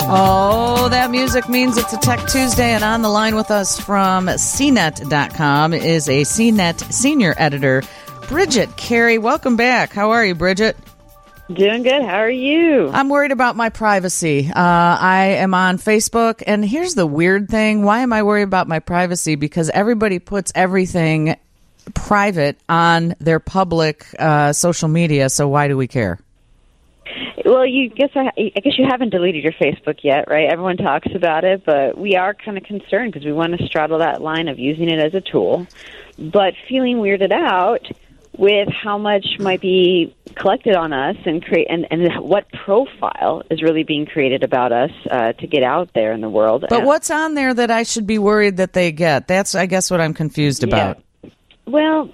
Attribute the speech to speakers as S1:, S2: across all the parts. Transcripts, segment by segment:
S1: Oh, that music means it's a Tech Tuesday, and on the line with us from CNET.com is a CNET senior editor, Bridget Carey. Welcome back. How are you, Bridget?
S2: Doing good. How are you?
S1: I'm worried about my privacy. I am on Facebook, and here's the weird thing. Why am I worried about my privacy? Because everybody puts everything private on their public social media, so why do we care?
S2: Well, I guess you haven't deleted your Facebook yet, right? Everyone talks about it, but we are kind of concerned because we want to straddle that line of using it as a tool, but feeling weirded out with how much might be collected on us and what profile is really being created about us to get out there in the world.
S1: But what's on there that I should be worried that they get? That's, I guess, what I'm confused about.
S2: Well,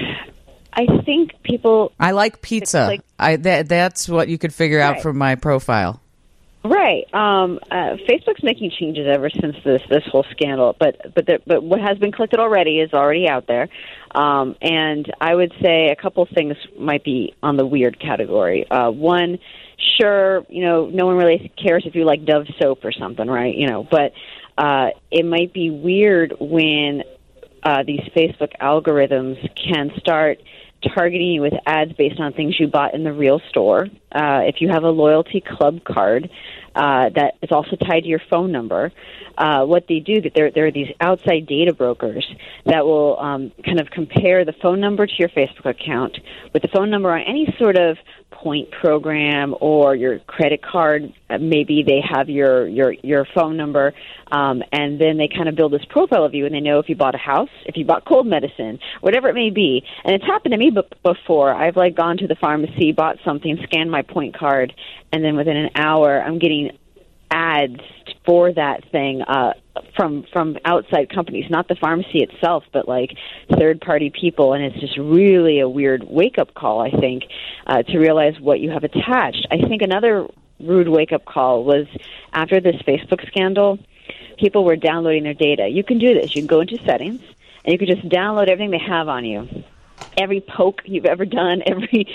S2: I think people...
S1: I like pizza. That's what you could figure out from my profile.
S2: Right. Facebook's making changes ever since this whole scandal, but what has been collected already is already out there. And I would say a couple things might be on the weird category. One, sure, no one really cares if you like Dove soap or something, right? But it might be weird when these Facebook algorithms can start targeting you with ads based on things you bought in the real store. If you have a loyalty club card that is also tied to your phone number, what they do, there are these outside data brokers that will kind of compare the phone number to your Facebook account with the phone number on any sort of point program or your credit card. Maybe they have your phone number, and then they kind of build this profile of you, and they know if you bought a house, if you bought cold medicine, whatever it may be. And it's happened to me before. I've gone to the pharmacy, bought something, scanned my point card, and then within an hour, I'm getting ads for that thing from outside companies, not the pharmacy itself, but third-party people, and it's just really a weird wake-up call, I think, to realize what you have attached. I think another rude wake-up call was after this Facebook scandal, people were downloading their data. You can do this. You can go into settings, and you can just download everything they have on you. Every poke you've ever done, every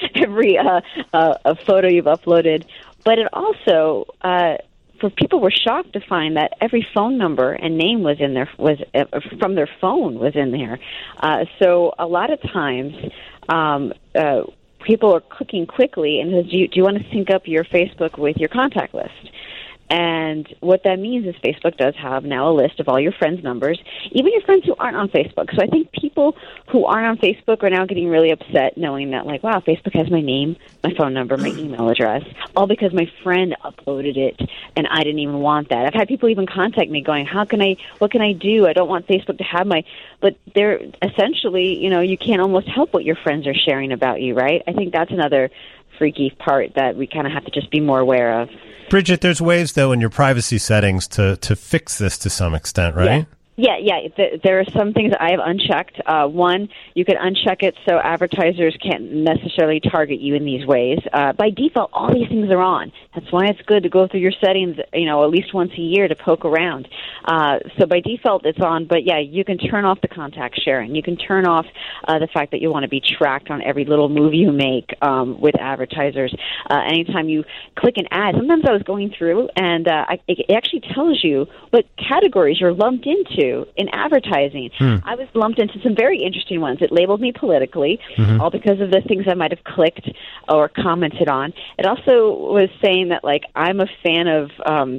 S2: a photo you've uploaded. But it also... people were shocked to find that every phone number and name was in there, from their phone was in there. So a lot of times, people are clicking quickly and says, do you want to sync up your Facebook with your contact list? And what that means is Facebook does have now a list of all your friends' numbers, even your friends who aren't on Facebook. So I think people who aren't on Facebook are now getting really upset knowing that, wow, Facebook has my name, my phone number, my email address, all because my friend uploaded it and I didn't even want that. I've had people even contact me going, what can I do? I don't want Facebook to have but they're essentially, you can't almost help what your friends are sharing about you, right? I think that's another freaky part that we kind of have to just be more aware of.
S3: Bridget, there's ways, though, in your privacy settings to fix this to some extent, right?
S2: Yeah. There are some things that I have unchecked. One, you could uncheck it so advertisers can't necessarily target you in these ways. By default, all these things are on. That's why it's good to go through your settings, at least once a year to poke around. So by default, it's on. But, yeah, you can turn off the contact sharing. You can turn off the fact that you want to be tracked on every little move you make with advertisers. Anytime you click an ad, sometimes I was going through, and it actually tells you what categories you're lumped into in advertising. I was lumped into some very interesting ones. It labeled me politically, all because of the things I might have clicked or commented on. It also was saying that, I'm a fan of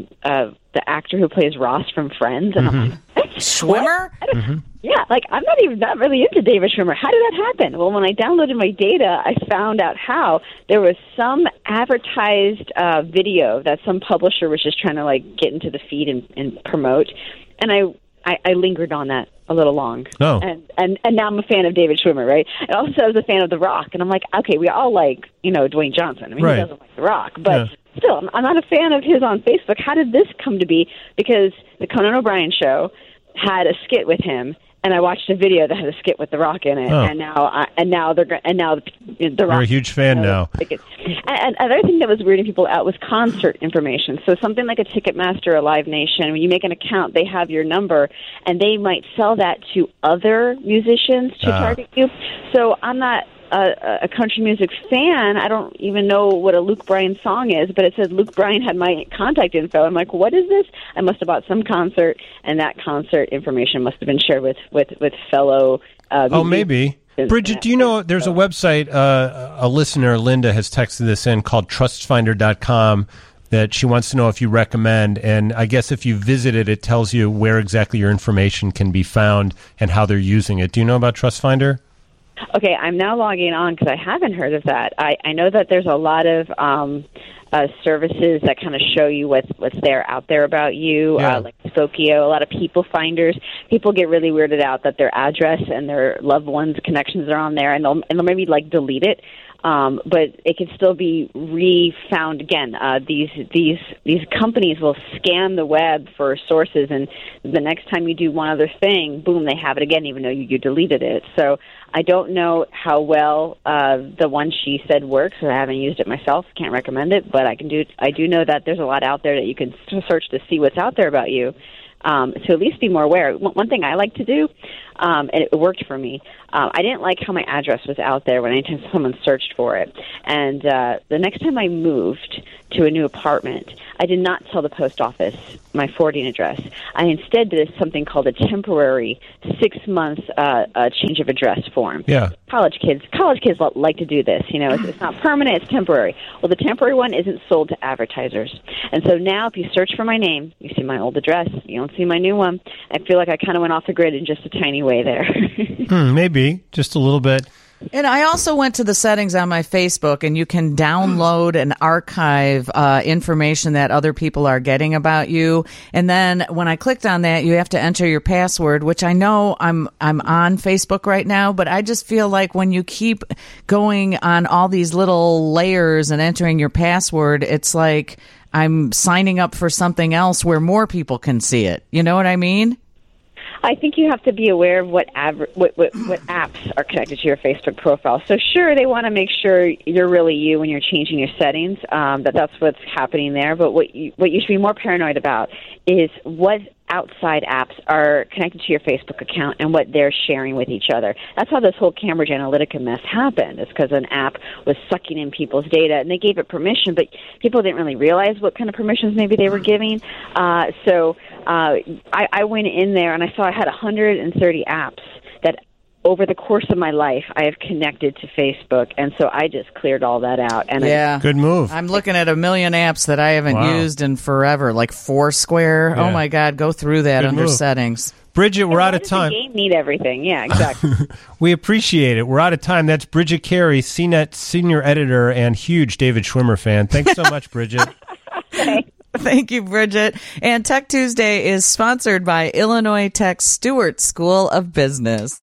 S2: the actor who plays Ross from Friends, and I'm like,
S1: Schwimmer?
S2: Yeah, I'm not really into David Schwimmer. How did that happen? Well, when I downloaded my data, I found out how there was some advertised video that some publisher was just trying to get into the feed and promote, and I lingered on that a little long.
S3: Oh.
S2: And now I'm a fan of David Schwimmer, right? And also I was a fan of The Rock, and I'm like, okay, we all like, Dwayne Johnson. I mean,
S3: right.
S2: He doesn't like The Rock, but still, I'm not a fan of his on Facebook. How did this come to be? Because the Conan O'Brien show had a skit with him, and I watched a video that had a skit with The Rock in it, and now The Rock.
S3: You're a huge fan now.
S2: And another thing that was weirding people out was concert information. So something like a Ticketmaster or Live Nation, when you make an account, they have your number, and they might sell that to other musicians to target you. So I'm not a country music fan. I don't even know what a Luke Bryan song is, but it said Luke Bryan had my contact info. I'm like, what is this? I must have bought some concert, and that concert information must have been shared with fellow.
S3: Maybe. Bridget, do you know there's a website, a listener, Linda, has texted this in called trustfinder.com that she wants to know if you recommend. And I guess if you visit it, it tells you where exactly your information can be found and how they're using it. Do you know about TrustFinder?
S2: Okay, I'm now logging on because I haven't heard of that. I know that there's a lot of services that kind of show you what's there out there about you, like Spokio, a lot of people finders. People get really weirded out that their address and their loved ones' connections are on there, and they'll maybe like delete it. But it can still be re-found again. These companies will scan the web for sources, and the next time you do one other thing, boom, they have it again, even though you deleted it. So I don't know how well the one she said works. I haven't used it myself. Can't recommend it, but I do know that there's a lot out there that you can search to see what's out there about you. To at least be more aware. One thing I like to do, and it worked for me, I didn't like how my address was out there when anytime someone searched for it. And the next time I moved to a new apartment, I did not tell the post office my forwarding address. I instead did something called a temporary 6-month change of address form.
S3: Yeah.
S2: College kids like to do this. You know, it's not permanent, it's temporary. Well, the temporary one isn't sold to advertisers. And so now if you search for my name, you see my old address. You don't see my new one. I feel like I kind of went off the grid in just a tiny way there.
S3: Maybe. Just a little bit.
S1: And I also went to the settings on my Facebook, and you can download and archive information that other people are getting about you. And then when I clicked on that, you have to enter your password, which I know I'm on Facebook right now, but I just feel like when you keep going on all these little layers and entering your password, it's like I'm signing up for something else where more people can see it. You know what I mean?
S2: I think you have to be aware of what apps are connected to your Facebook profile. So sure, they want to make sure you're really you when you're changing your settings, that's what's happening there. But what you should be more paranoid about is what outside apps are connected to your Facebook account and what they're sharing with each other. That's how this whole Cambridge Analytica mess happened. It's because an app was sucking in people's data, and they gave it permission, but people didn't really realize what kind of permissions maybe they were giving. So I went in there, and I saw I had 130 apps that over the course of my life, I have connected to Facebook, and so I just cleared all that out. And
S3: good move.
S1: I'm looking at a million apps that I haven't used in forever, like Foursquare. Yeah. Oh my God, go through that under settings.
S3: Bridget, we're out of time.
S2: The game need everything. Yeah, exactly.
S3: We appreciate it. We're out of time. That's Bridget Carey, CNET senior editor and huge David Schwimmer fan. Thanks so much, Bridget.
S2: Okay.
S1: Thank you, Bridget. And Tech Tuesday is sponsored by Illinois Tech Stewart School of Business.